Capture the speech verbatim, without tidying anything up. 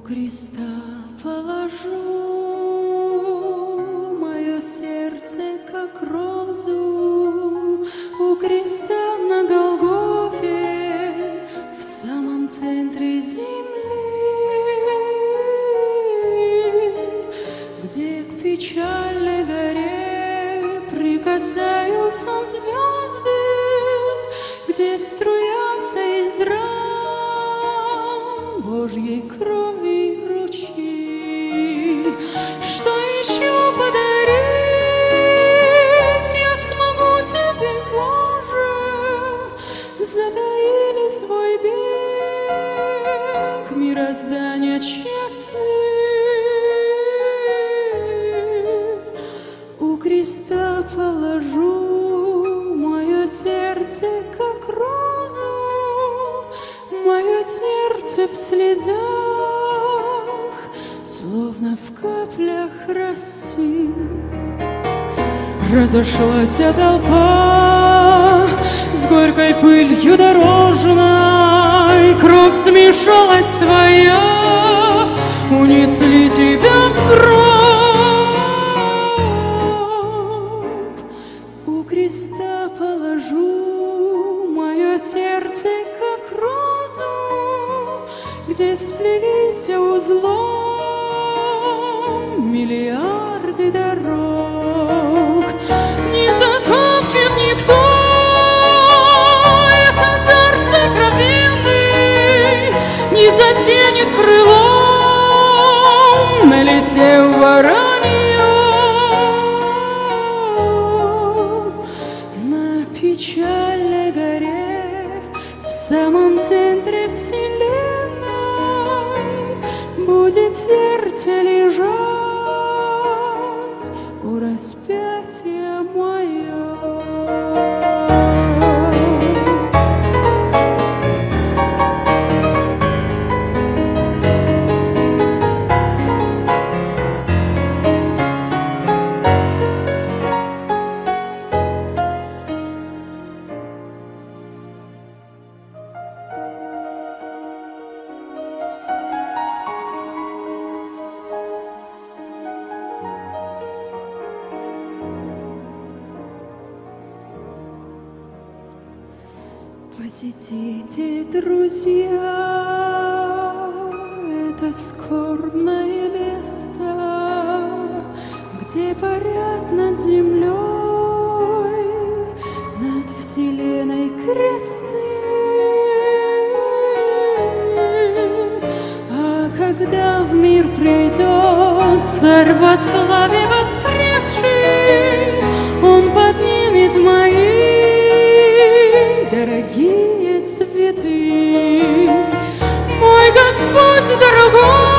креста положу мое сердце, как розу, у креста на Голгофе, в самом центре земли, где к печальной горе прикасаются звезды, где струятся из ран Божьей крови ручьи. Что еще подарить я смогу тебе, Боже? Затаили свой бег мироздания часы. У креста положу мое сердце, как розу, мое сердце в слезах, словно в каплях росы. Разошлась толпа с горькой пылью дорожной, кровь смешалась твоя, унесли тебя в гроб. У креста положу мое сердце, как розу, где сплелись узлом миллиарды дорог. Не затопчет никто этот дар сокровенный, не затенет крылом, налетев воронье на печальной горе, в самом центре вселенной будет сердце лежать у распятия мое. Посетите, друзья, это скорбное место, где парят над землей, над вселенной кресты. А когда в мир придет Царь во славе воскресший, Он поднимет мои дорогие цветы. Мой Господь дорогой,